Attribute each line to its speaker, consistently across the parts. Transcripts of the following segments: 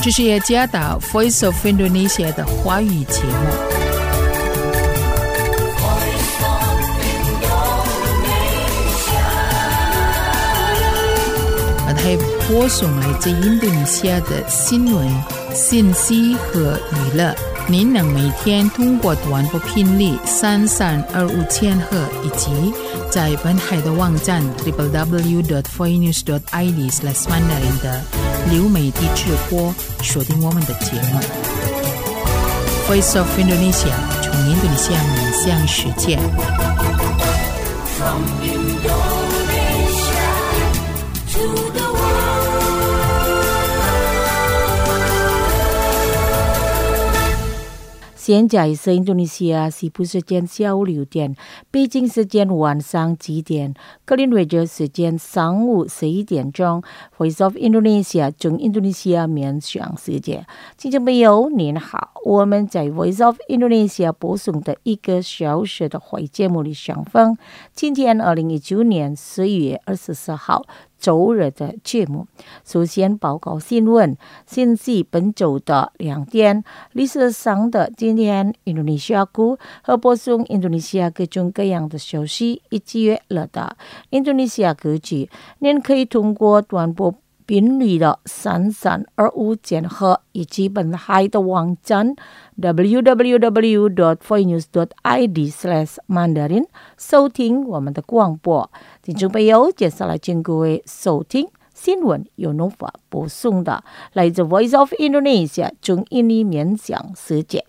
Speaker 1: 这是耶加达 Voice of Indonesia 的华语节目。还播送来自印度尼西亚的新闻、信息和娱乐。您能每天通过短波频率3325千赫以及在本海的网站 www.voinews.id/mandarin 的流媒体直播收听我们的节目。Voice of Indonesia 从印度尼西亚面向世界。From Indonesia to the
Speaker 2: 现在是印度尼西亚西部时间下午6点，北京时间晚上7点，格林威治时间上午11点钟。Voice of Indonesia 从印度尼西亚面向世界。听众朋友您好，我们在 Voice of Indonesia 播送的1个小时的华语节目里相逢。今天2019年10月24号。周日的节目，首先报告新闻，信息本周的2点，历史上的今天印度尼西亚股和播送印度尼西亚各种各样的消息，以及娱乐的印度尼西亚歌曲，您可以通过短波频率的3325千赫以及本海的网站 www.voinews.id/mandarin 收听我们的广播。听众朋友，接下来请各位收听新闻由农法播送的来自 Voice of Indonesia 从印尼面向世界。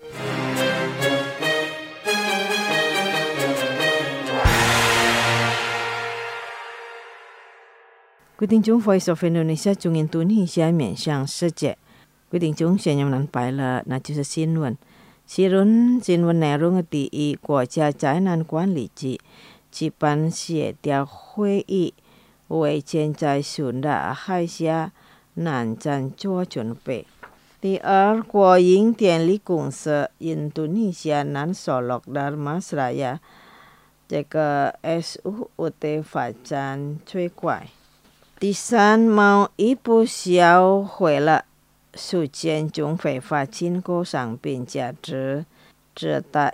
Speaker 2: 各位听众 Voice of Indonesia 从印度尼西亚面向世界。各位听众，现在能摆了，那就是新闻。新闻内容的第一，国家灾难管理局举办协调会议，为现在顺的海峡难战做准备。第二，国营电力公司印度尼西亚南索洛Dharma Seraya这个 SUUT 发展最快。第三，贸易部销毁了数千种非法进口商品，价值只达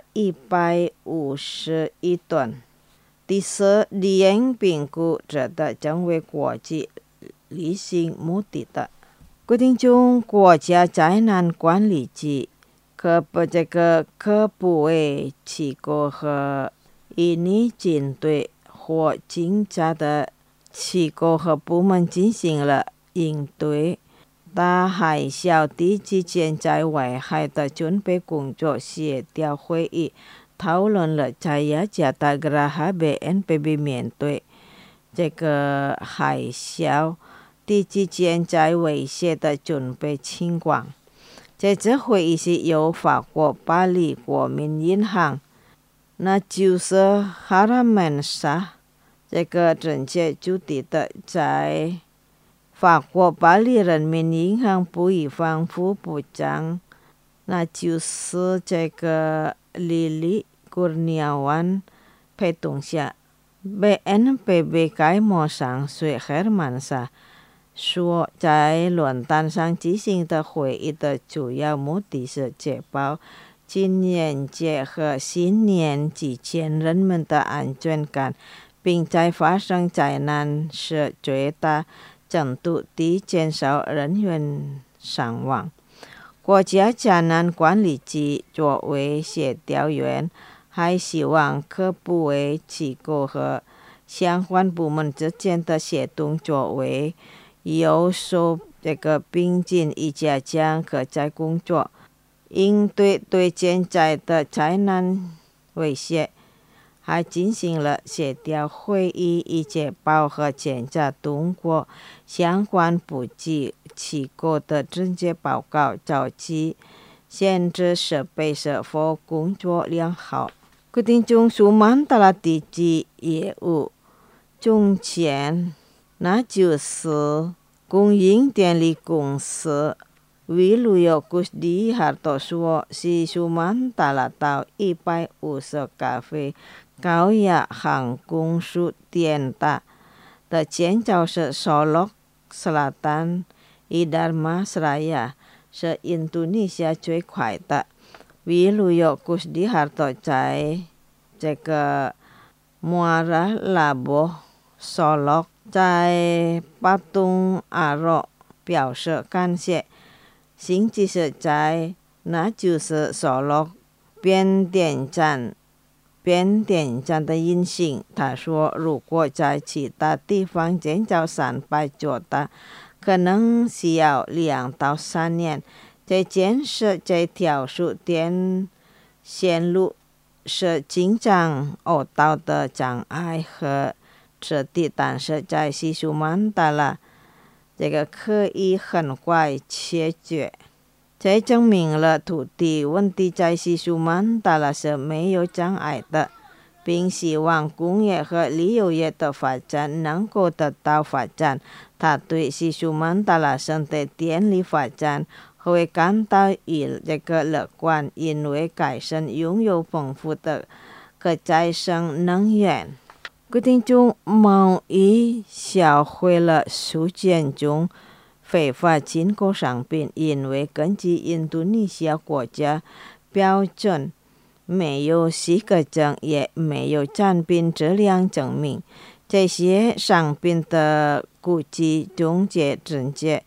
Speaker 2: 150亿吨。第四，联评估这的将为国际履行目的的。规定中，国家灾难管理局科部委机构和印尼军队或警察的机构和部门进行了应对大海啸地质天灾危害的准备工作协调会议，讨论了在雅加达格拉哈 BNPB 面对这个海啸地质天灾威胁的准备情况。这次会议是由法国巴黎国民银行，那就是哈拉曼沙这个政界主题的，在法国巴黎人民银行部一方副部长，那就是这个莉莉古尼亚湾陪同下 ，BNPB 开幕上水赫曼沙说，在论坛上进行的会议的主要目的是确保今年节和新年之前人们的安全感，并在发生灾难时最大程度地减少人员伤亡。国家灾难管理局作为协调员，还希望各部委机构和相关部门之间的协同作为有所并进，以加强各灾工作，应对对现在的灾难威胁。还进行了协调会议，以确保和检查通过相关部级机构的整洁报告，早期限制设备是否工作良好。决定中苏曼达拉地质业务中间，那就是供应电力公司Wiluyokusdi Hartosuo si Sumantala到150咖啡高压航空输电大的建造是Solok Selatan Dharma Seraya 是印度尼西亚最快的。比如有古斯里哈多在这个莫拉拉博索洛在巴东阿洛表示感谢。星期四在那就是索洛变电站的阴性。他说，如果在其他地方建造300座的，可能需要2到3年。在建设这条输电线路是经常遇到的障碍和质地，但是在西苏曼达拉这个可以很快解决。这证明了土地问题在西苏曼达拉是没有障碍的，并希望工业和旅游业的发展能够得到发展。他对西苏曼达拉省的电力发展会感到这个乐观，因为该省拥有丰富的可再生能源。决定中贸易销毁了数件中非法进口商品，因为根据印度尼西亚国家标准，没有许可证，也没有产品质量证明。这些商品的估计中介整洁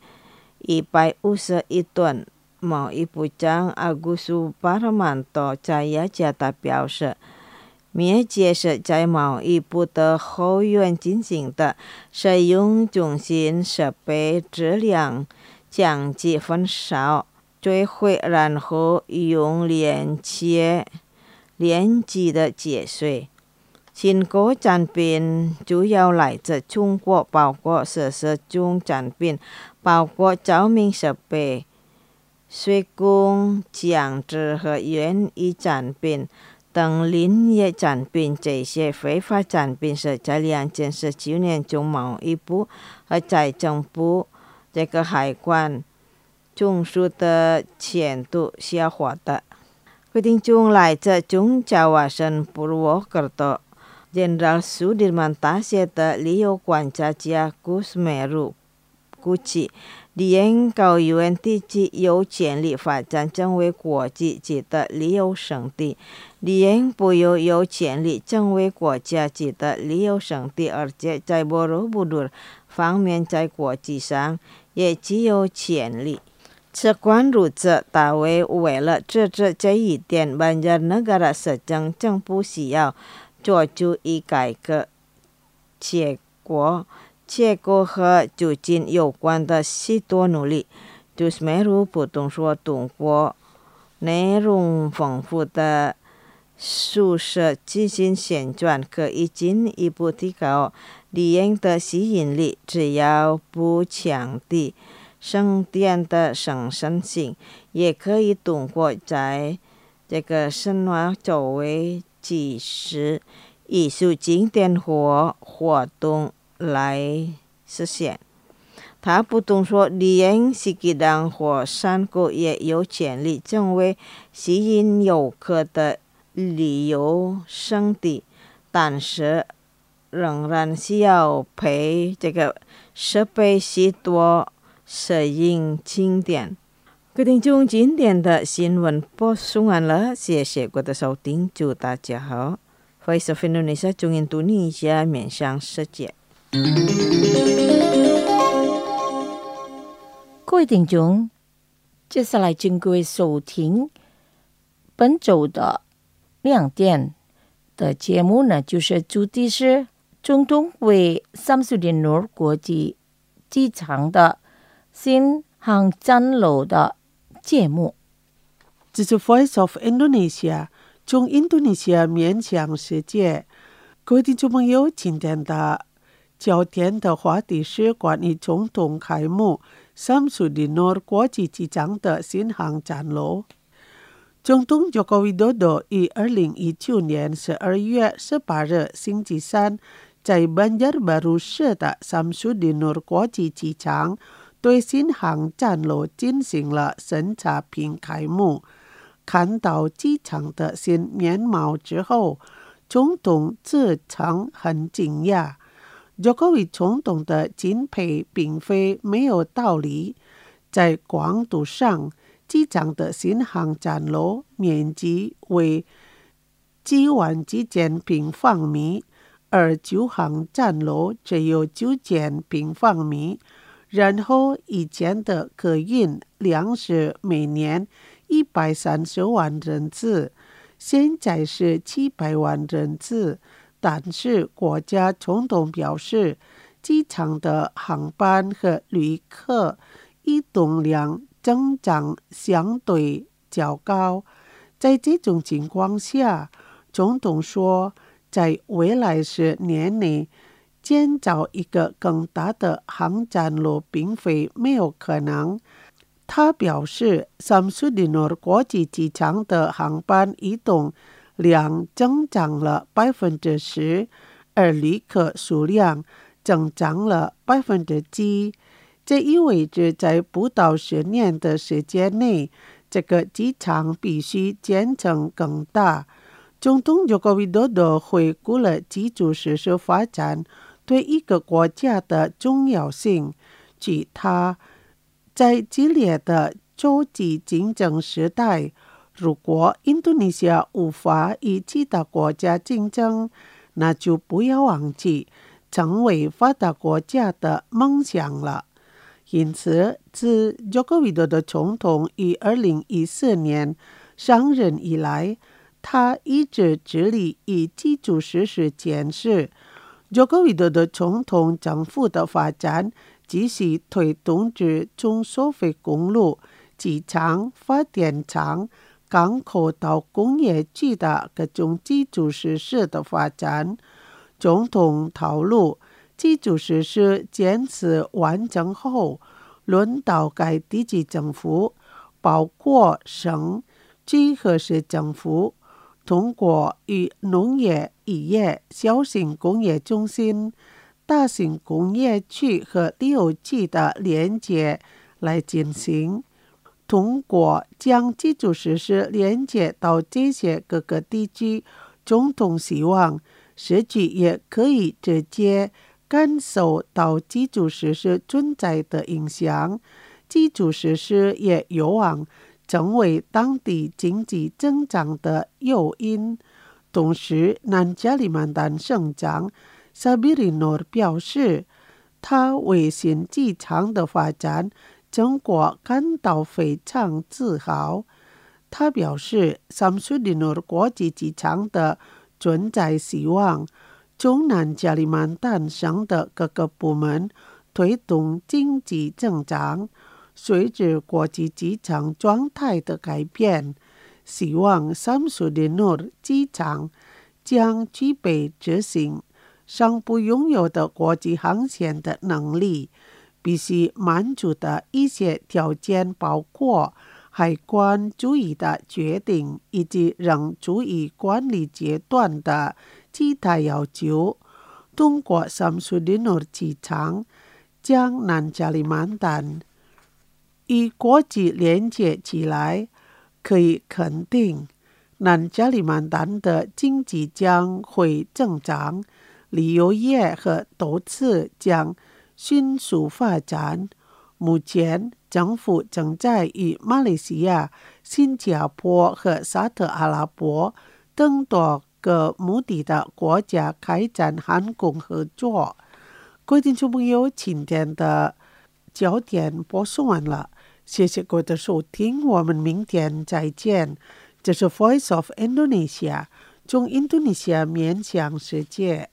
Speaker 2: 151吨。贸易部长阿古苏巴拉曼多在雅加达表示，灭绝是在贸易部的后院进行的，使用中心设备质量降级分少摧毁，然后用连接的节税。进口产品主要来自中国，包括设施中产品，包括照明设备、水工、酱汁和园艺产品等林业产品。这些非法产品是在2019年中贸易部和财政部这个海关总署的监督下发的。决定中来自中加瓦省布鲁克的Jenderal Sudirman大学的旅游观察家古斯梅鲁估计，连高原地区有潜力发展成为国际级的旅游胜地。连不有潜力成为国家级的旅游胜地，而且在博罗布杜方面在国际上也极有潜力。此关如此，大卫为了支持这一点，班加纳加拉市政府需要做出以改革结果和促进有关的许多努力。杜斯梅鲁普通说，通过内容丰富的宿舍进行旋转，可以进一步提高旅游的吸引力。只要不降低省电的生产性，也可以通过在这个深化作为即时艺术景点或活动来实现。他补充说，旅游西吉党或山谷也有潜力成为吸引游客的旅游胜地，但是仍然需要配这个设备许多摄影景点。决定中今天的新闻播送完了，谢谢各位的收听，祝大家好。Voice of Indonesia 中印度尼西亚面向世界。
Speaker 3: 各位听众，接下来请各位收听本周的亮点的节目呢，就是主题是总统为Samsudin Noor国际机场的新航站楼的节目。
Speaker 4: 这是 Voice of Indonesia 中印度尼西亚面向世界。各位听众朋友，今天的焦点的话题是关于总统开幕Samsudin Noor国际机场的新航站楼。总统Joko Widodo于2019年12月18日星期三在Banjarbaru市的Samsudin Noor国际机场对新航站楼进行了审查并开幕。看到机场的新面貌之后，总统自称很惊讶。Jokowi总统的敬佩并非没有道理。在广度上， 机场的新航站楼面积为9万几间平方米，而旧航站楼只有9间平方米。然后以前的客运量是每年130万人次，现在是700万人次。但是国家总统表示，机场的航班和旅客移动量增长相对较高。在这种情况下，总统说，在未来10年内建造一个更大的航站楼并非没有可能。他表示，沙姆苏迪诺尔国际机场的航班移动量增长了10%，而旅客数量增长了7%。这意味着在不到10年的时间内，这个机场必须建成更大。总统佐科维多多回顾了基础设施发展对一个国家的重要性。据他，在激烈的洲际竞争时代，如果印度尼西亚无法与其他国家竞争，那就不要忘记成为发达国家的梦想了。因此，自佐科维多多总统于2014年上任以来，他一直致力于基础设施建设。佐科维多多总统政府的发展继续推动至中收费公路、机场、发电厂、港口到工业区的各种基础设施的发展。总统透露，基础设施建设完成后，轮到该地区政府，包括省、区和市政府，通过与农业、渔业、小型工业中心、大型工业区和旅游区的连接来进行。通过将基础设施连接到这些各个地区，总统希望社区也可以直接感受到基础设施存在的影响。基础设施也有望成为当地经济增长的诱因。同时，南加里曼丹省长萨比里诺表示，他为新机场的发展成果感到非常自豪。他表示，沙姆苏迪诺尔国际机场的存在希望中南加里曼丹省的各个部门推动经济增长。随着国际机场状态的改变，希望沙姆苏迪诺尔机场将具备执行尚不拥有的国际航线的能力。必须满足的一些条件包括海关注意的决定以及仍处于管理阶段的其他要求。通过沙姆苏迪诺尔机场将南加里曼丹与国际连接起来，可以肯定南加里曼丹的经济将会增长，旅游业和投资将迅速发展。目前，政府正在与马来西亚、新加坡和沙特阿拉伯等多个目的的国家开展航空合作。各位听众朋友，今天的焦点播送完了，谢谢各位的收听，我们明天再见。这是 Voice of Indonesia， 从印度尼西亚面向世界。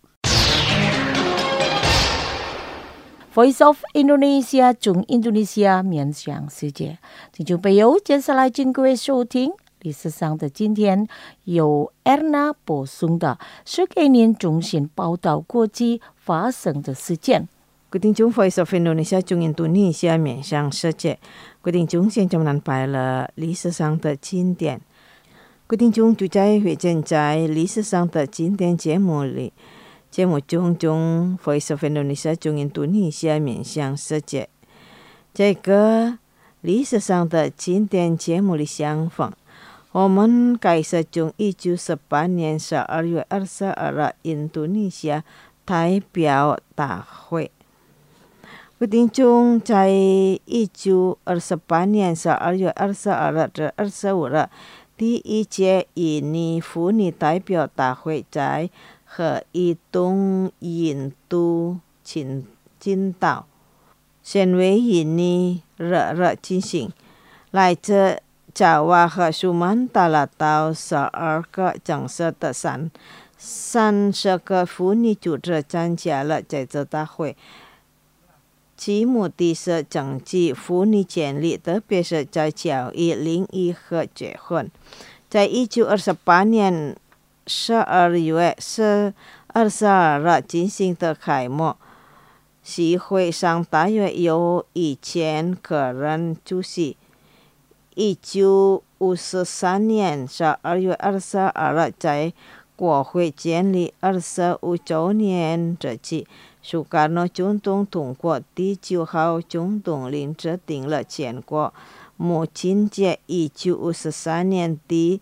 Speaker 3: Voice of Indonesia， 从印度尼西亚面向世界。听众朋友，接下来请各位收听历史上的今天，由 Erna 播送的是给您中心报道国际发生的事件。
Speaker 2: 各位听众 Voice of Indonesia 从印度尼西亚面向世界。各位听众，现在我们安排了历史上的经典。各位听众，就在会见在历史上的经典节目里。节目中 Voice of Indonesia 从印度尼西亚面向世界。这个历史上的经典节目里相逢，我们开始从1918年12月22日印度尼西亚代表大会。 丁中在1928年12月22日至25日第一届印尼妇女代表大会在和一东印度群岛显微印尼热热进行，来自爪哇和苏曼答腊岛12个城市的30个妇女组织参加了这次大会，其目的是增进妇女权利，特别是在教育领域和结婚。在1928年12月22日进行的开幕席会上，大约有1000个人出席。1953年12月22日在国会建立25周年之际，苏卡诺总统通过第9号总统令制定了全国母亲节1953年第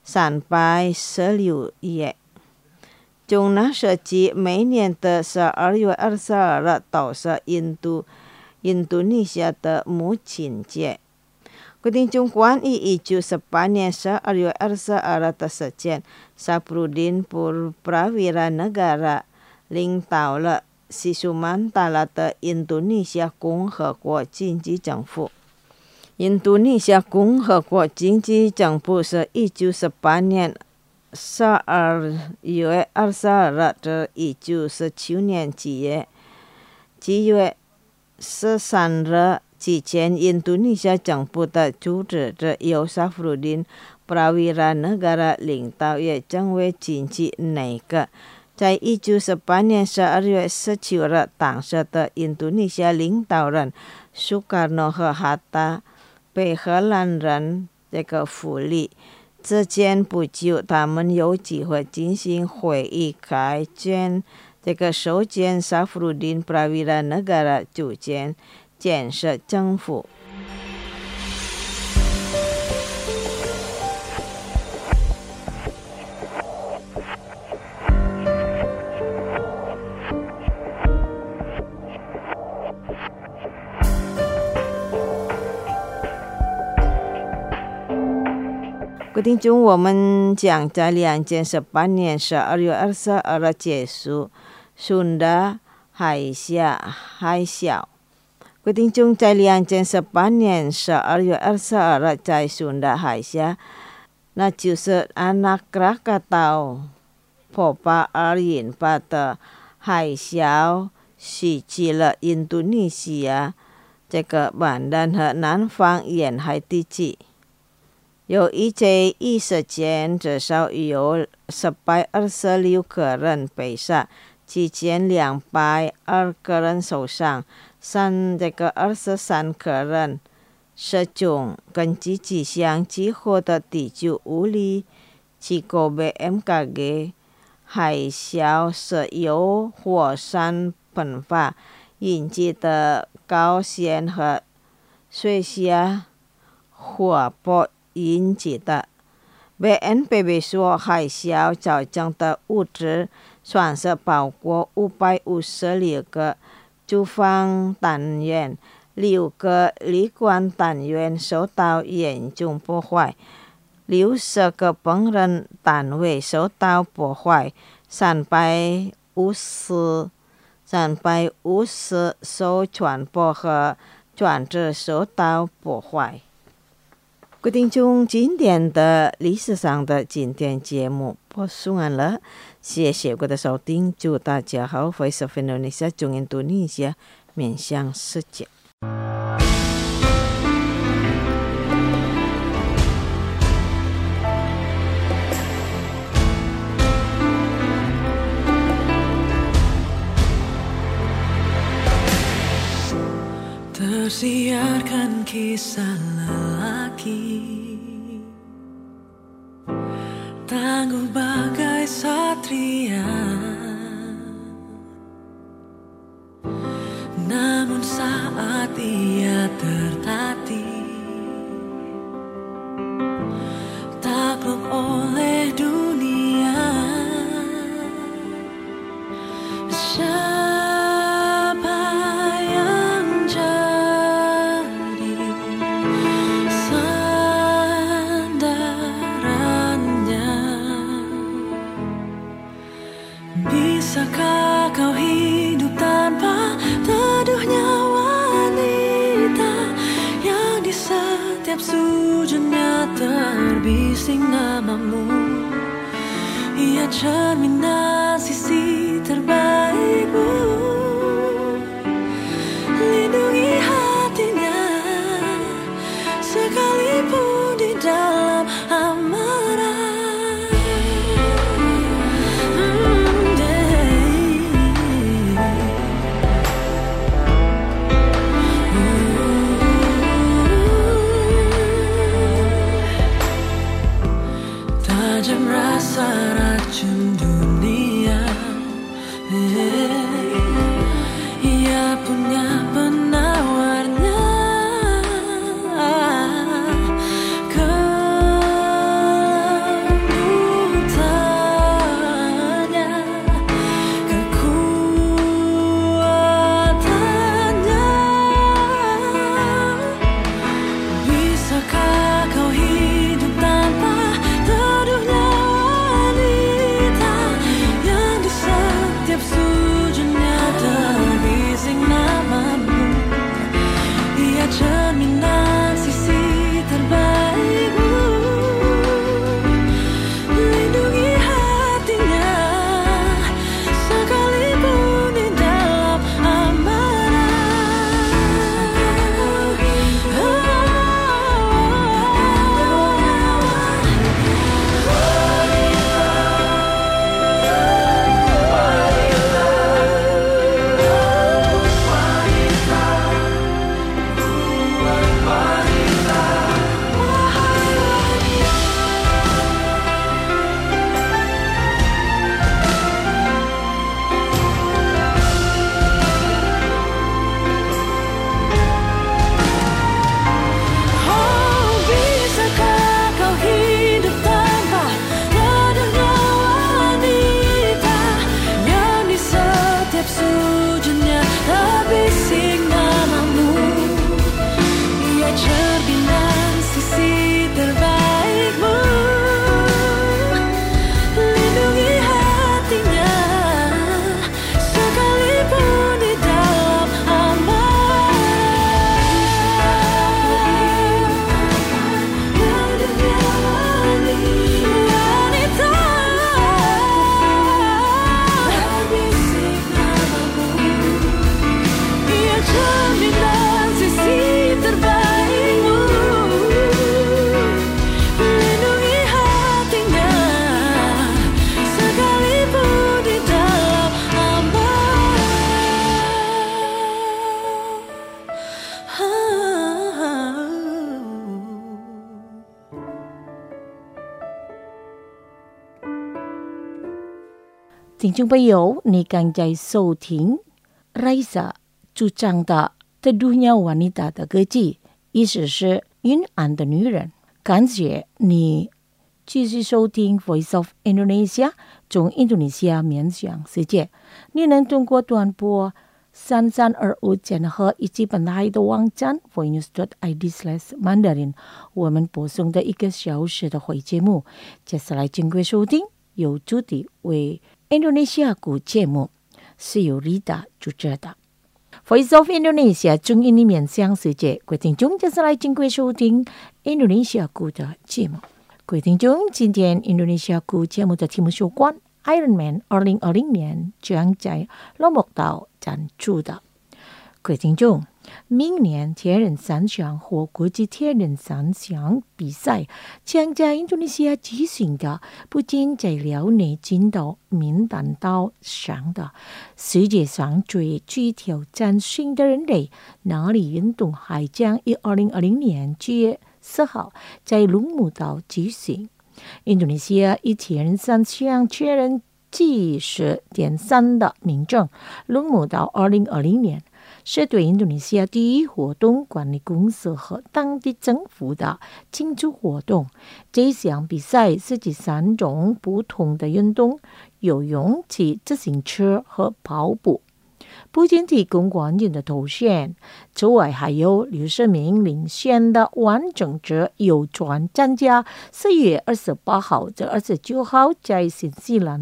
Speaker 2: 316页。从那时起，每年的12月22日都是印度尼西亚的母亲节。决定中关于1918年12月22日的事件，萨布鲁丁普普拉维拉内加拉领导了西苏曼答腊的印度尼西亚共和国经济政府。印度尼西亚共和国经济政府是1918年12月22日至1919年7月13日之前，印度尼西亚政府的组织者由萨弗鲁丁普拉维拉内加拉领导，也成为经济内阁。在1918年12月17日，当时的印度尼西亚领导人苏卡诺和哈达被荷兰人俘虏。之前不久，他们有机会进行会议，改建首建萨弗鲁丁普拉维拉内加拉组建设政府。决定中，我们将在2018年12月22日结束苏达海啸。决定中在2018年12月22日在苏达海峡，那就是 anak Krakatau 破巴而引发的海啸，袭击了印度尼西亚板南和南方沿海地区。有一些异事件，至少有126个人被杀，7202个人受伤，23个人失踪。根据气象机构的第9无力气候 BMKG， 海啸是由火山喷发引起的高山和水下火爆引起的。BNPB 说，海啸造成的物质损失包括556个住房单元，6个旅馆单元受到严重破坏，60个烹饪单位受到破坏，350艘船舶和船只受到破坏。决定中今天的历史上的今天节目播送完了，谢谢各位的收听，祝大家好，Voice of Indonesia 中印度尼西亚面向世界。
Speaker 5: Tersiarkan kisah lelaki tangguh bagai satria, namun saat ia tertatih takluk oleh dunia. Siapa yang Bisakah kau hidup tanpa teduhnya wanita yang di setiap sujudnya terbising namamu? Ia cerminan sisi terbaikmu. Lindungi hatinya sekalipun di dalam amarah. Tajam rasa racun dunia, ia punya penawarnya. Kelembutannya, kekuatannya. Bisakah kau hidup tanpa teduhnya wanita yang di setiap sujudnya terbising namamu? Ia cerminan sisi terbaikmu. Lindungi hatinya sekalipun di dalam bisakah kau hidup tanpa teduhnya wanita yang di setiap sujudnya terbising namamu? Ia cerminan sisi terbaikmu. Lindungi hatinya sekalipun di dalam wanita terbising namamu. Ia cerminan sisi terbaikmu. Lindungi hatinya sekalipun di dalam
Speaker 3: 听众朋友，你刚在收听 Raisa 主张的teduhnya wanita 的歌剧，意思是阴暗的女人。感谢你继续收听 Voice of Indonesia 从印度尼西亚面向世界。你能通过短波3325千赫以及本台的网站 voinews.id/mandarin 我们播送的1个小时的会节目。接下来请各位收听由主题为印度尼西亚国节目，是由 Rita 主持的。Voice of Indonesia 从印尼面向世界，各位听众，接下来请各位收听印度尼西亚国的节目。各位听众，今天印度尼西亚国节目的题目有关 Ironman 2020年将在罗木岛展出的。各位听众，明年铁人三项和国际铁人三项比赛将在印度尼西亚举行的，不仅在辽内金岛、民丹岛上的世界上最具挑战性的人类哪里运动还将于2020年9月4号在龙目岛举行。印度尼西亚以铁人三项确认技术点3的民众，龙目岛2020年是对印度尼西亚第一活动管理公司和当地政府的庆祝活动。这项比赛涉及3种不同的运动：游泳、骑自行车和跑步。不仅提供冠军的头衔，此外还有60名领先的完整者有权参加4月28号至29号在新西兰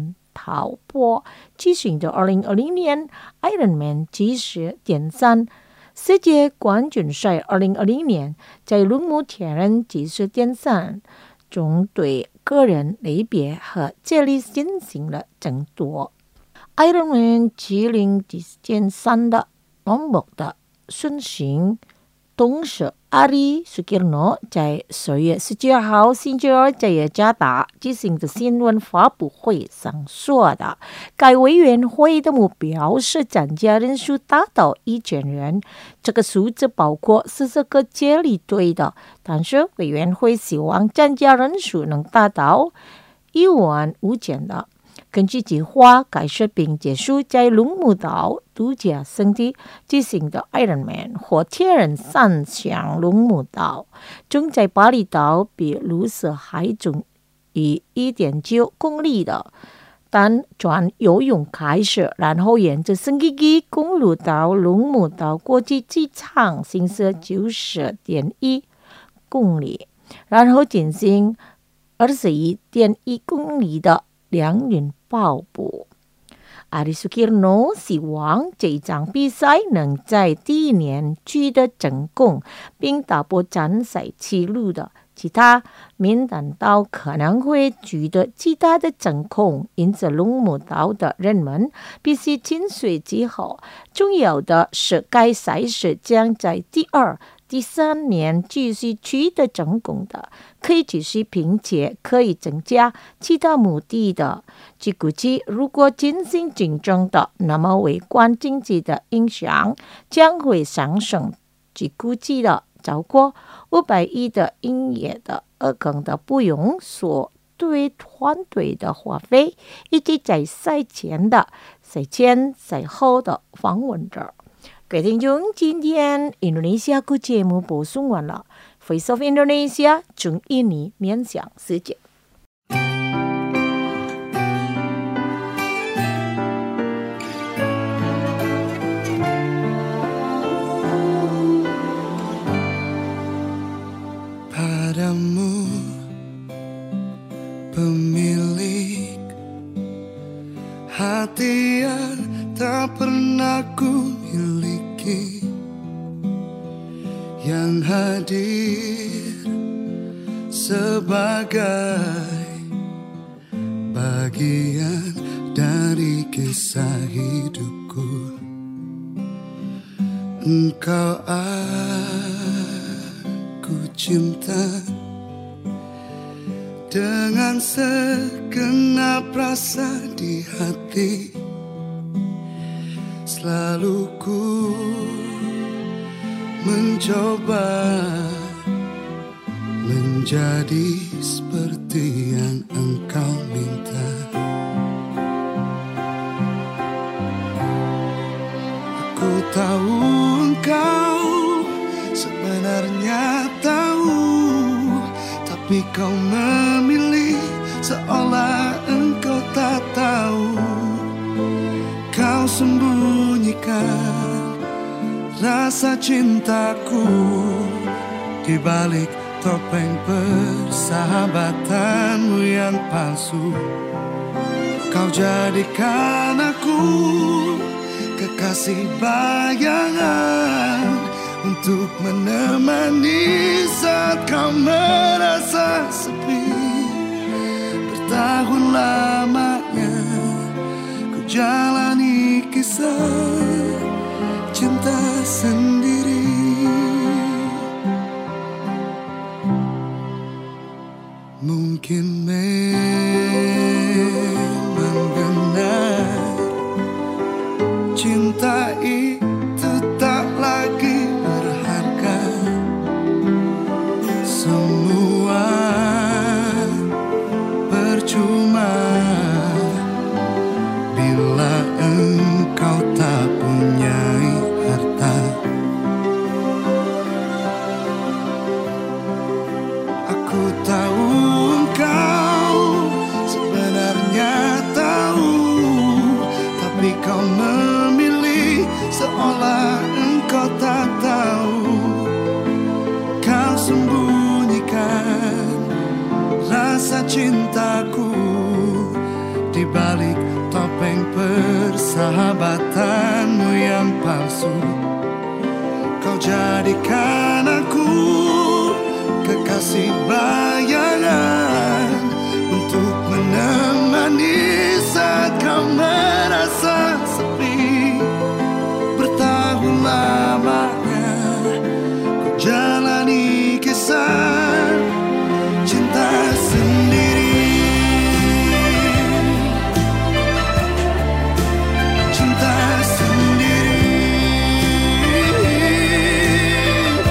Speaker 3: 豪波举行的2020年 Ironman 70.3世界冠军赛2020年在龙母铁人70.3中对个人类别和接力进行了争夺。Ironman 70.3的项目的顺行董事Ari Sukirno 在10月19号星期二在雅加达举行的新闻发布会上说的，该委员会的目标是参加人数达到1000人，这个数字包括40个接力队的，但是委员会希望参加人数能达到15000的。根据计划，该士兵结束在龙目岛度假胜地举行的 Ironman 或铁人三项龙目岛，中在巴厘岛比卢瑟海中以 1.9 公里的单船游泳开始，然后沿着圣基基公路到龙目岛国际机场行驶 90.1 公里，然后进行 21.1 公里的两人跑步。Ari Sukirno 希望这场比赛能在第一年取得成功，并打破参赛纪录的其他名单到可能会取得其他的成功，因此龙目岛的人们必须进水之后，重要的是该赛事将在第2、第3年继续取得成功的，可以继续并且可以增加其他目的的。据估计，如果进行竞争的，那么微观经济的影响将会上升。据估计的，超过500亿的营业的额更的不用所对团队的花费，以及在赛前的、赛前、赛后的访问者。各位听众，今天印度尼西亚节目播送完了。Voice of Indonesia 从印尼面向世界。
Speaker 5: Padamu pemilik hati yang tak pernah ku miliki, yang hadir sebagai bagian dari kisah hidupku. Engkau aku cinta dengan segenap rasa di hati. Selalu ku mencoba menjadi seperti yang engkau minta. Aku tahu engkau sebenarnya tahu, tapi kau memilih seolah engkau tak tahu. Kau sembunyikan rasa cintaku di balik topeng persahabatanmu yang palsu. Kau jadikan aku kekasih bayangan untuk menemani saat kau merasa sepi. Bertahun lamanya ku jalani kisah cinta sendiri. Mungkin memang benar cinta itu tak lagi berharga. Semua percuma bila engkau tak punyai harta. Aku tahu engkau sebenarnya tahu, tapi kau memilih seolah engkau tak tahu. Kau sembunyikan rasa cintaku di balik palsu. Kau jadikan aku kekasih bayangan untuk menemani saat kau merasa sepi. Bertahun lamanya ku jalani kisah cinta sendiri. Cinta sendiri.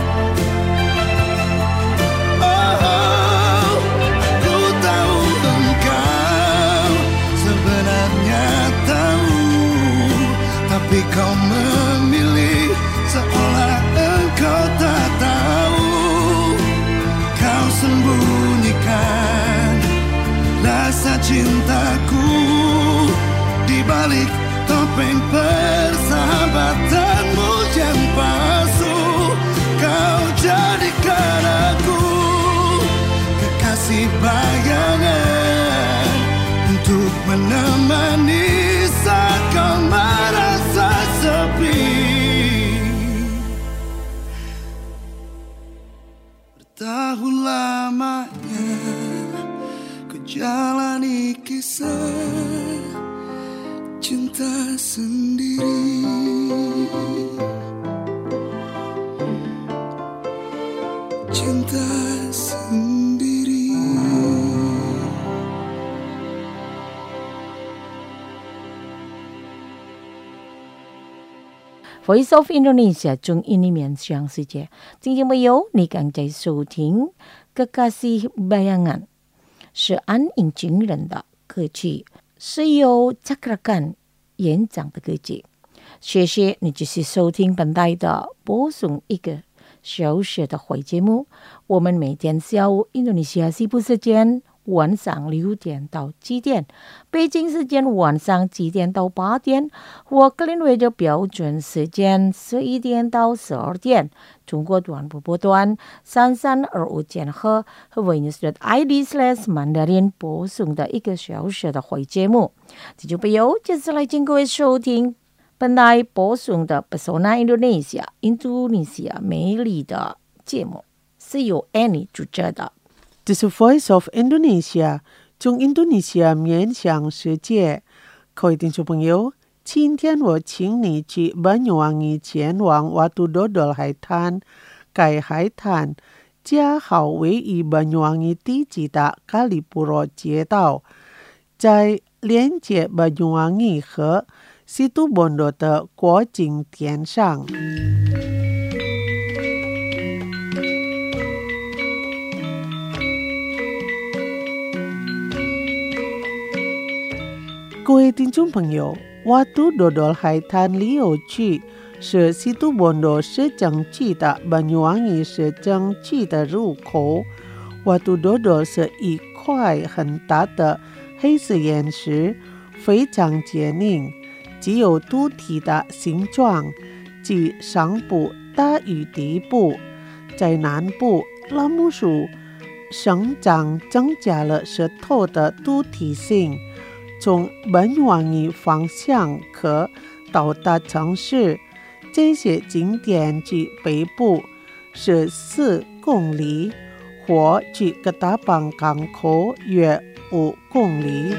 Speaker 5: Oh, ku tahu engkau sebenarnya tahu, tapi kau memilih seolah engkau tak tahu. Kau sembunyikan rasa cintaku di balik topeng persahabatanmu yang palsu. Kau jadikan aku kekasih bayangan untuk menemani saat kau merasa sepi. Bertahun lamanya ku jalani kisah cinta sendiri. Cinta sendiri.
Speaker 3: Voice of Indonesia 中印尼面向世界，今天没有你刚在收听Kekasih Bayangan 是安引军人的歌曲，是由 Cakrakan 演讲的歌曲。谢谢你继续收听本台的播送一个小时的会节目。我们每天下午印度尼西亚西部时间晚上6点到7点，北京时间晚上7点到8点，或格林威治标准时间11点到12点。中国短波段3325千赫和 Venus.id/Mandarin 播送的一个小时的会节目。听众朋友，接下来请各位收听本台播送的 Pesona Indonesia 印度尼西亚美丽的节目，是由 Annie 主持的。
Speaker 4: 这是 Voice of Indonesia 中印度尼西亚面向世界。各位听众朋友，今天我请你去 Banyuwangi 前往 Watu Dodol 海滩。该海滩恰好位于 Banyuwangi 地级的 Kalipuro 街道，在连接 Banyuwangi 和 Situbondo 的国境点上。各位听众朋友， Watu Dodol 海滩旅游区是 Situbondo 市政区的 Banyuwangi 市政区的入口。 Watu Dodol 是一块很大的黑色岩石，非常坚硬，具有凸体的形状，即上部大于底部。在南部，拉木树生长增加了石头的凸体性。从 Banyuwangi 方向可到达城市，这些景点距北部是4公里，或距Ketapang港口约5公里。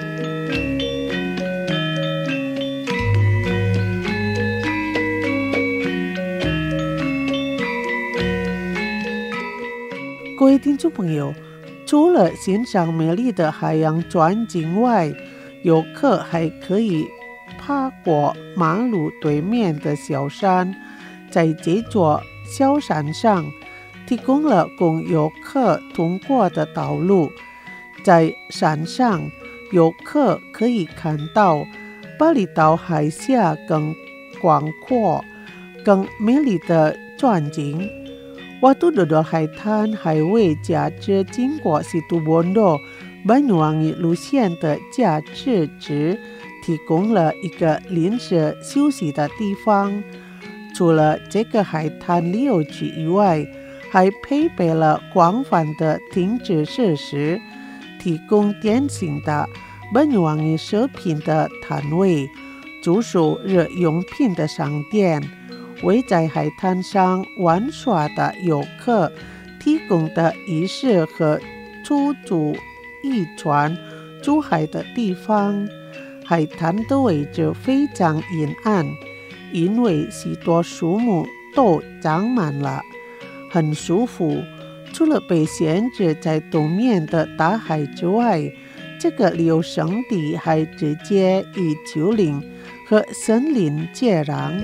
Speaker 4: 各位听众朋友，除了欣赏美丽的海洋转景外，游客还可以爬过马路对面的小山。在这座小山上提供了供游客通过的道路。在山上，游客可以看到巴厘岛海峡更广阔、更美丽的转景。Watu Dodol 海滩还为假日经过 Situbondo Banyuwangi 路线的假日值提供了一个临时休息的地方。除了这个海滩旅游区以外，还配备了广泛的停止设施，提供典型的 Banyuwangi 食品的摊位， 主属日用品的商店，为在海滩上玩耍的游客提供的仪式和出租渔船出海的地方。海滩的位置非常阴暗，因为许多树木都长满了，很舒服。除了被限制在东面的大海之外，这个旅游胜地还直接与丘陵和森林接壤。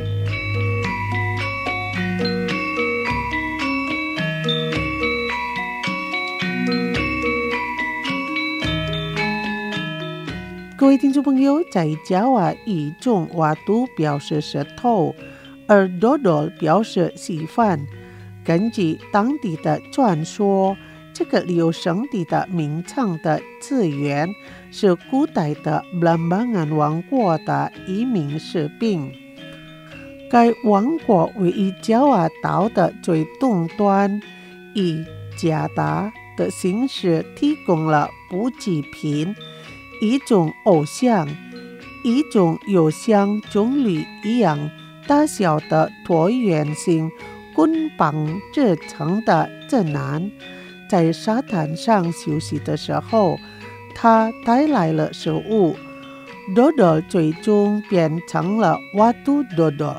Speaker 4: 各位听众朋友，在加瓦语中，瓦都表示石头，而 dodol 表示稀饭。根据当地的传说，这个旅游胜地的名称的字源是古代的Blambangan王国的移民士兵。该王国位于加瓦岛的最东端，以加达的形式提供了补给品，一种偶像，一种有像棕榈一样大小的椭圆形棍棒制成的镇南。在沙滩上休息的时候，他带来了食物。Dodol 最终变成了Watu Dodol。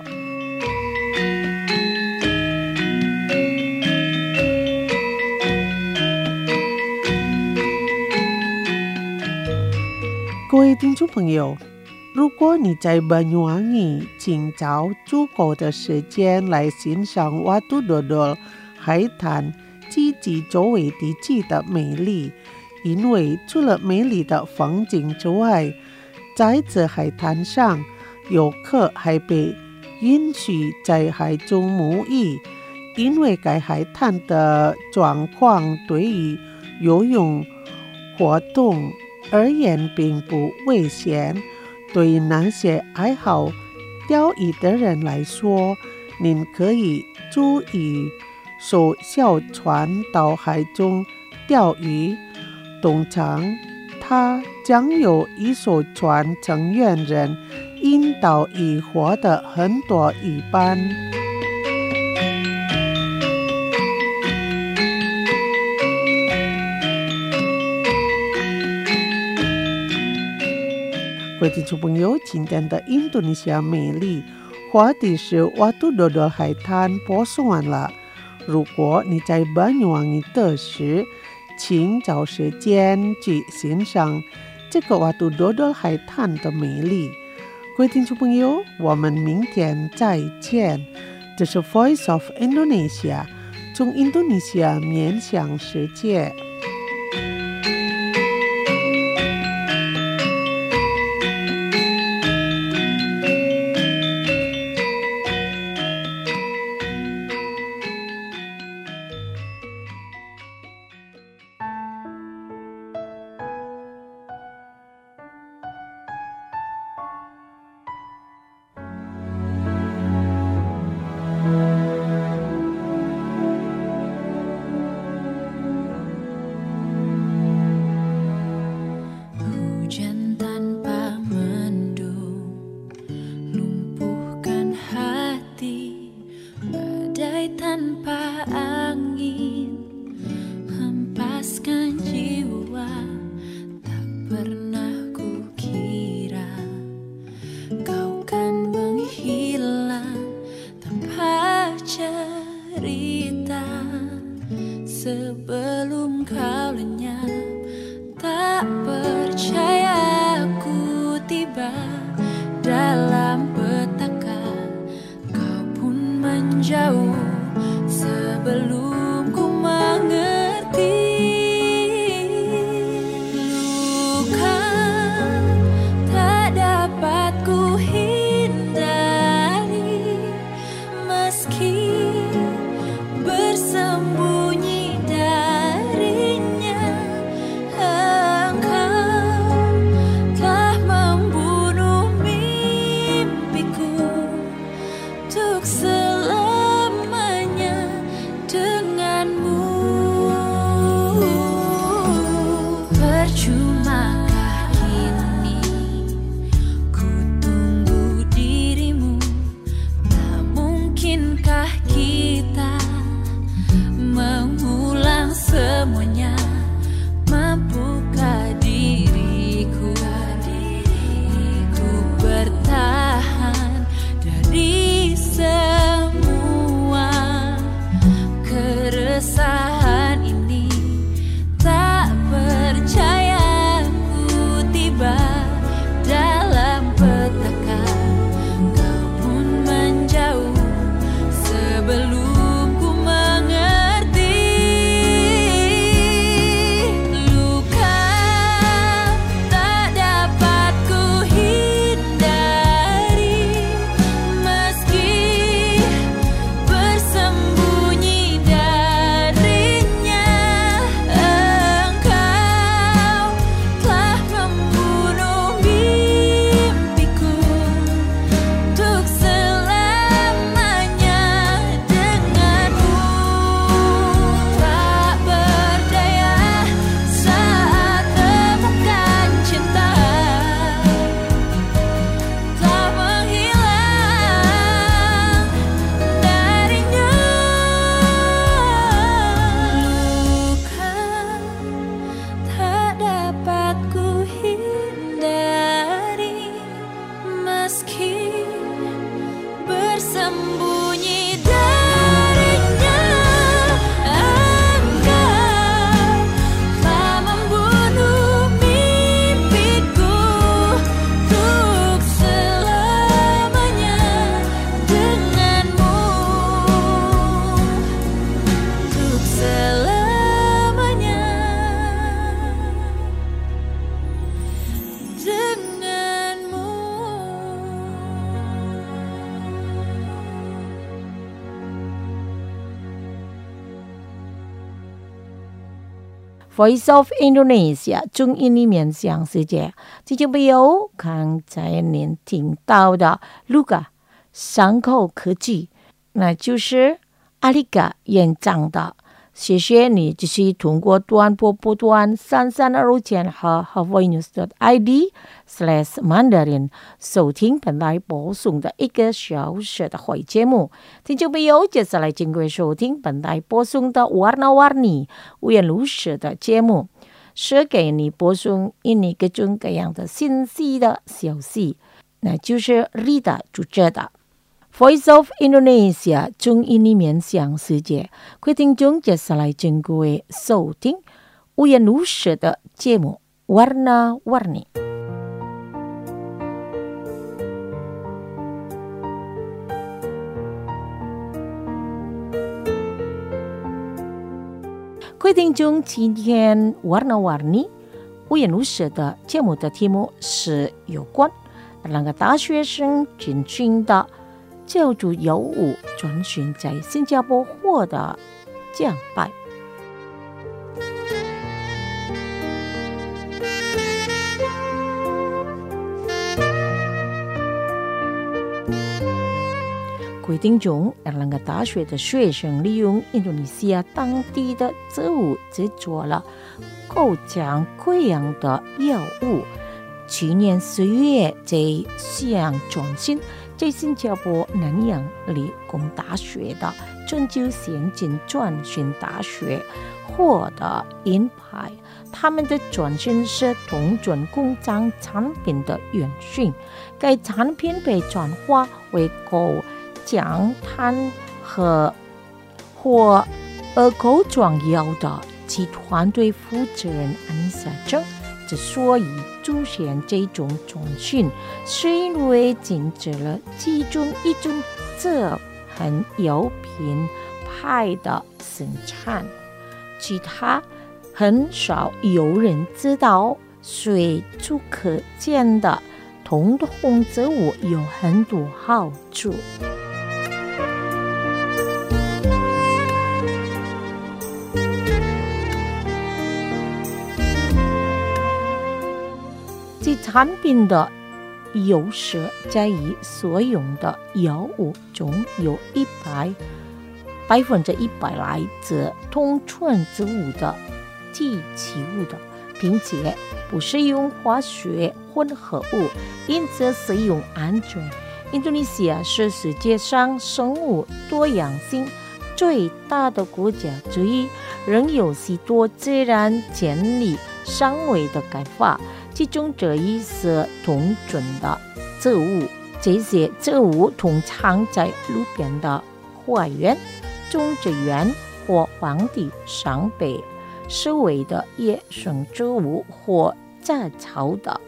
Speaker 4: 各位听众朋友，如果你在Banyuwangi请找足够的时间来欣赏Watu Dodol 海滩及其周围地区的美丽，因为除了美丽的风景之外，在这海滩上，游客还被允许在海中沐浴，因为该海滩的状况对于游泳活动而言并不危险。对于那些爱好钓鱼的人来说，您可以租一艘小船到海中钓鱼。通常，它将有一艘船成员人引导渔获的很多鱼班。各位听众朋友，今天的印度尼西亚美丽话题是Watu Dodol海滩播送完了。如果你在Banyuwangi的时，请找时间去欣赏这个Watu Dodol海滩的美丽。各位听众朋友，我们明天再见。这是 Voice of Indonesia， 从印度尼西亚面向世界。
Speaker 6: sembunyi darinya. Engkau telah membunuh mimpiku untuk selamanya denganmu, untuk selamanya denganmu.
Speaker 3: Voice of Indonesia 中印里面讲世界，这就没有刚才您听到的 Luga 山口科技，那就是阿里嘎演讲的。谢谢你继续通过短波波段3325和 hawaiinews.id/mandarin 收听本台播送的1个小时的会节目。听众朋友，接下来经过收听本台播送的 Warna-Warni 五颜六色的节目，是给你播送印尼各种各样的信息的消息，那就是 Rita 主持的。Voice of Indonesia 中印里面讲世界，各位听众接下来经过收听五颜六色的节目 Warna-Warni。各位听众，今天 Warna-Warni 五颜六色的节目的题目是有关两个大学生进行的教主有误转训在新加坡获得奖牌。规定中，两个大学的学生利用印度尼西亚当地的植物制作了口腔溃疡的药物。去年4月，在西洋转型在新加坡南洋理工大学的针灸先进转训大学获得银牌。他们的转训是同准工厂产品的原训，该产品被转化为口腔炭和或口装药的其团队负责人安妮莎称，之所以出现这种转训，是因为禁止了其中一种这很药品牌的生产，其他很少有人知道。随处可见的同红植物有很多好处。这产品的有时在于所用的药物中有100%来自同纯植物的基基物的，并且不使用化学混合物，因此使用安全。印度尼西亚是世界上生物多样性最大的国家之一，仍有许多自然建立尚未的开发，其中这一是同种的植物。这些植物通常在路边的花园、种植园或荒地上被视为的野生植物或杂草的。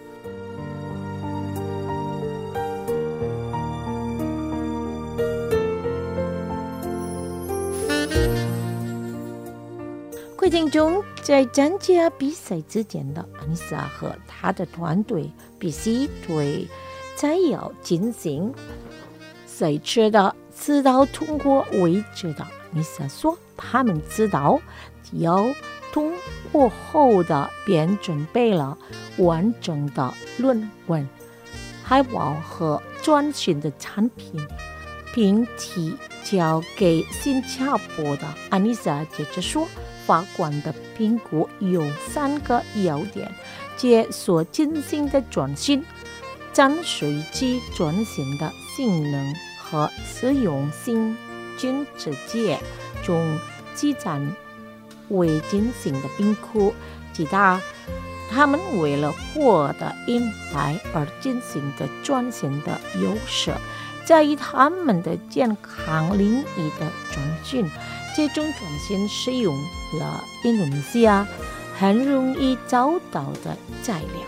Speaker 3: 规定中，在参加比赛之前的安妮莎和她的团队必须对摘要进行赛车的指导通过为止的。安妮莎说，他们知道要通过后的便准备了完整的论文、海报和专训的产品，并提交给新加坡的。安妮莎接着说，法官的评估有3个要点，即所进行的转型、占随机转型的性能和使用新菌直接中基站未进行的评估。其他们为了获得银牌而进行的转型的优势， 在意他们的健康领域的中心，这种中心使用了印度尼西亚很容易找到的材料。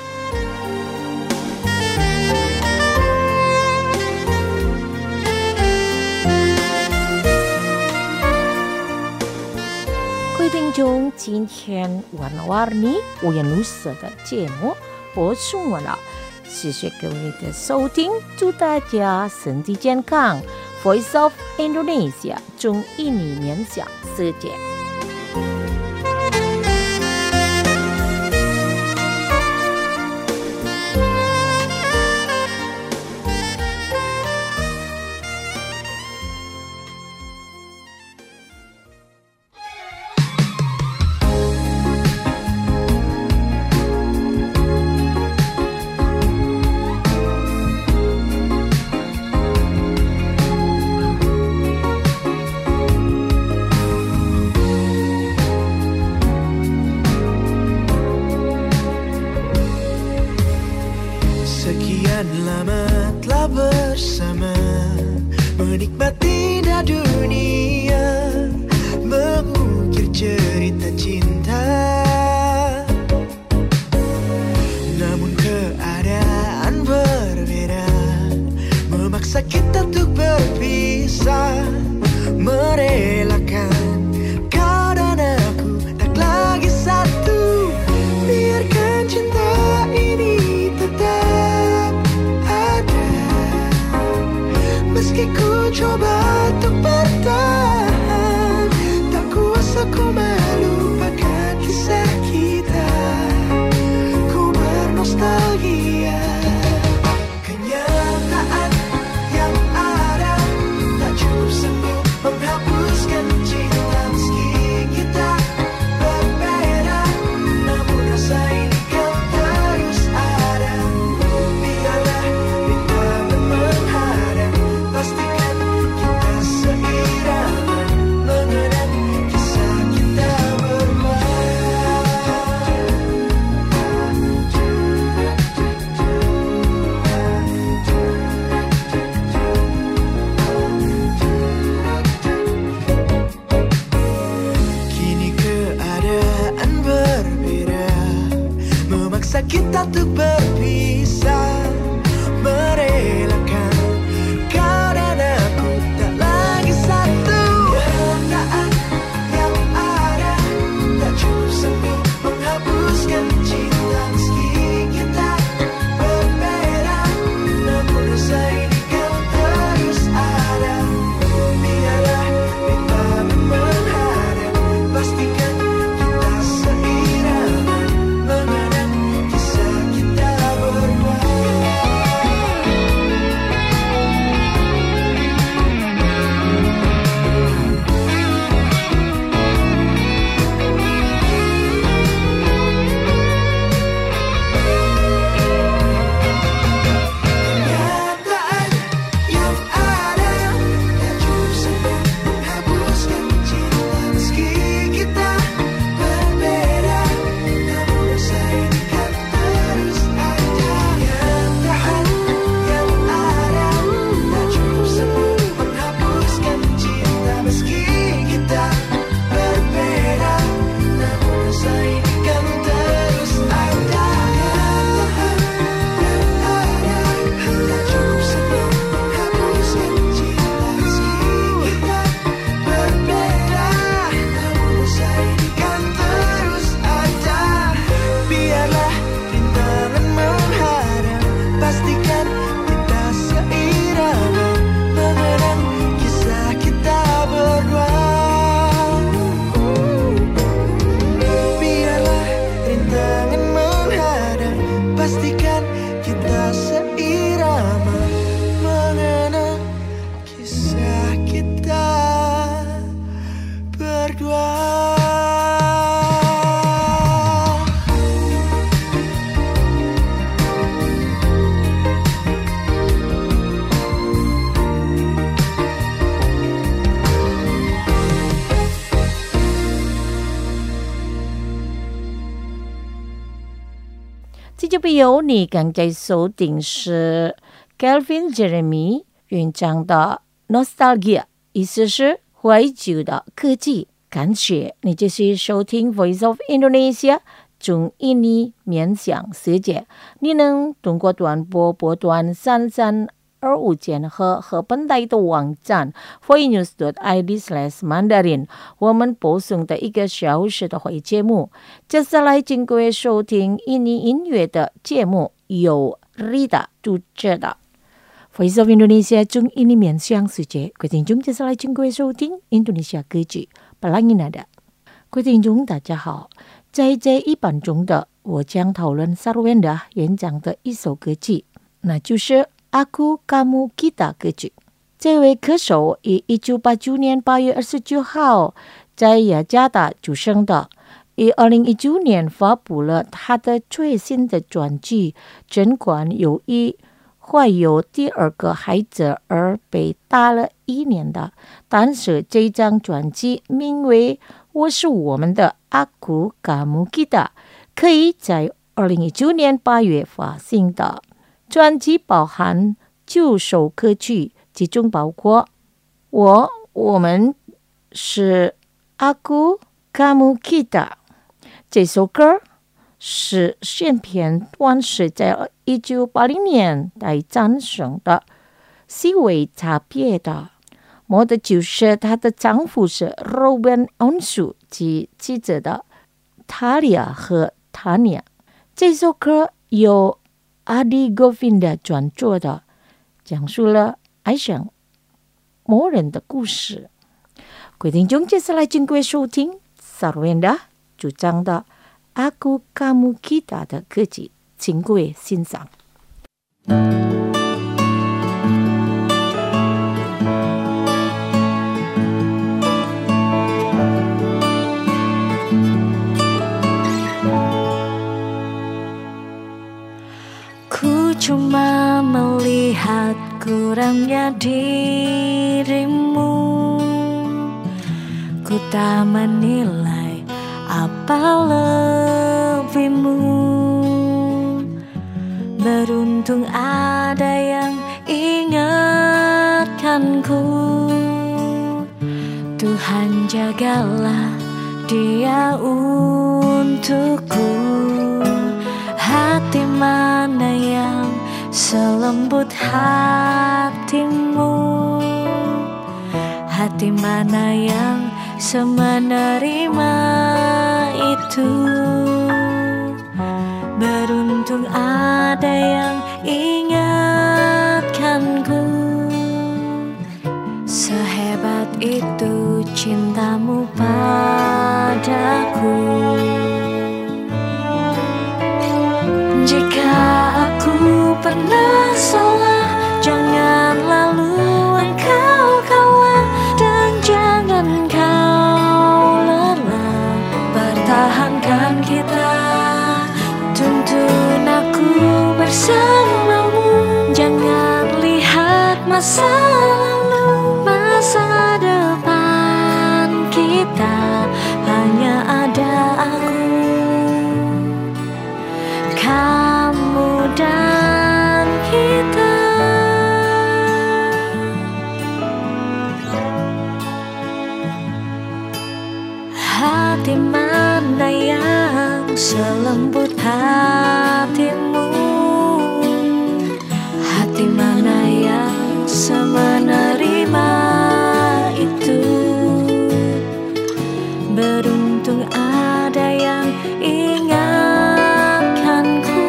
Speaker 3: 各位听众，今天warna-warni五颜六色的节目播送完了，谢谢各位的收听，祝大家身体健康。Voice of Indonesia 中印尼面向世界。
Speaker 5: Sekian lama telah bersama, menikmati dunia, mengukir cerita cinta. Namun keadaan berbeda, memaksa kita untuk berpisah, merelakan kau dan aku tak lagi satu. Biarkan cinta ini tetap ada, meski ku coba untuk bertahan, tak kuasa ku melupakan kisah kita, ku bernostalgia. Kenyataan yang ada tak cukup sanggup menghapuskan cinta, meski kita berbeda, namun rasa ini kan terus ada. Biarlah rintangan menghadang, pastikan kita seirama, mengenang kisah kita berdua. Kini keadaan berbeda, memaksa kita untuk berpisah, merelakan kau dan aku tak lagi satu. Kenyataan yang ada tak cukup sanggup menghapuskan cinta, meski kita berbeda, namun rasa ini kan terus ada. Biarlah rintangan menghadang, pastikan kita seirama, mengenang kisah kita berdua. Kenyataan yang ada tak cukup sanggup menghapuskan cinta, meski kita berbeda, namun rasa ini kan terus ada. Kenyataan yang ada tak cukup sanggup menghapuskan cinta, meski kita berbeda, namun rasa ini kan terus ada. Biarlah rintangan menghadang, pastikan kita seirama, mengenang kisah kita berdua. Biarlah rintangan menghadang, pastikan kita seirama, mengenang kisah kita berdua.
Speaker 3: 这就必由你刚才收听是 Calvin Jeremy 原讲的 nostalgia 意思是怀旧的科技。感谢你继续收听 Voice of Indonesia 中印尼面向世界。你能通过短波波段3325千赫和本台的网站 voinews.id/mandarin 我们播送的1个小时的会节目。接下来请各位收听印尼音乐的节目，由 Rita 主持的。Voice of Indonesia 中印尼面向世界，各位听众，接下来请各位收听印度尼西亚歌曲Pelangi Nada。各位听众，大家好，在这一版中的我将讨论 Sarwenda 演讲的一首歌曲，那就是Aku Kamu Kita 歌曲。这位歌手于1989年8月29号在雅加达出生的，于2019年发布了他的最新的专辑。尽管由于怀有第2个孩子而被打了1年的，但是这张专辑名为我是我们的 Aku Kamu Kita， 可以在2019年8月发行的。专辑包含9首歌曲，其中包括我们是 Aku Kamu Kita。 这首歌是选片段是在1980年代诞生的，是为差别的。模的就是她的丈夫是 Ruben Onsu 及妻子的 Talia 和 Tania。 这首歌由Adi Govinda 转作的，讲述了爱上某人的故事。各位听众，接下来请各位收听 Sarwenda 主张的 Aku Kamu Kita 的歌曲，请各位欣赏。
Speaker 6: Cuma melihat kurangnya dirimu, ku tak menilai apa lebihmu. Beruntung ada yang ingatkanku, Tuhan jagalah dia untukku. Hati mana yang selembut hatimu, hati mana yang semenerima itu. Beruntung ada yang ingatkanku, sehebat itu cintamu padaku. Jika aku pernah salah, jangan lalu engkau kalah, dan jangan kau lelah. Pertahankan kita, tuntun aku bersamamu. Jangan lihat masa lalu, masa depan kita hanya ada aku, kamu dan kita. Hati mana yang selembut hatimu, hati mana yang semenerima itu. Beruntung ada yang ingatkanku,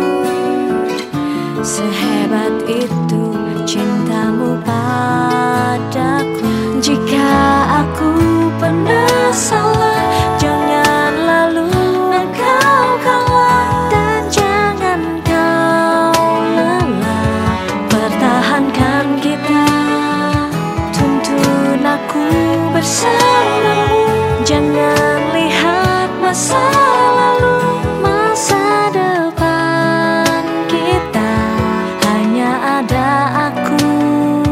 Speaker 6: sehebat itu cintamu padaku. Jika aku pernah salah, jangan lalu engkau kalah, dan jangan kau lelah. Pertahankan kita, tuntun aku bersamamu. Jangan lihat masa lalu, masa depan kita hanya ada aku.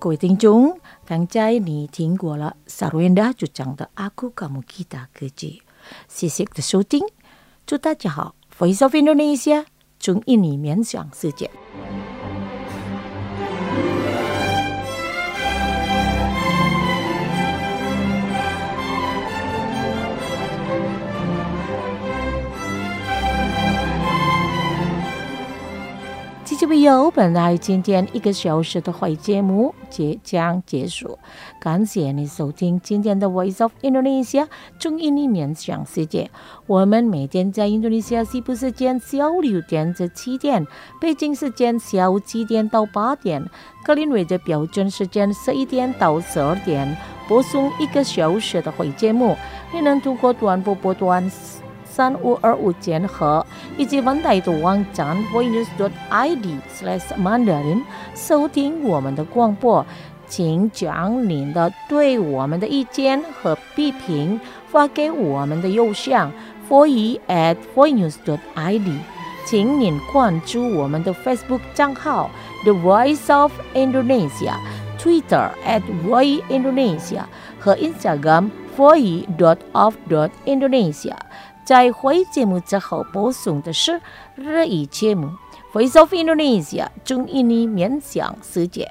Speaker 3: 各位听众，刚才你听过了萨鲁恩达主讲的《阿库卡姆吉达歌剧》，谢谢的收听，祝大家好 ，Voice of Indonesia， 中印尼冥想世界。记者朋友，本来今天1个小时的会节目即将结束，感谢你收听今天的 Voice of Indonesia 中印尼冥想世界。我们每天在印度尼西亚西部时间下午6点至7点，北京时间下午7点到8点，格林威治标准时间11点到12点，播送1个小时的会节目。你能通过短波段3525键合以及万代的网站 voinews.id/mandarin 收听我们的广播，请将您的对我们的意见和批评发给我们的邮箱 voice@voinews.id， 请您关注我们的 Facebook 账号 The Voice of Indonesia， Twitter @voiceindonesia 和 Instagram voice.of.indonesia。在会节目之后播送的是日语节目 Voice of Indonesia 中印尼冥想世界。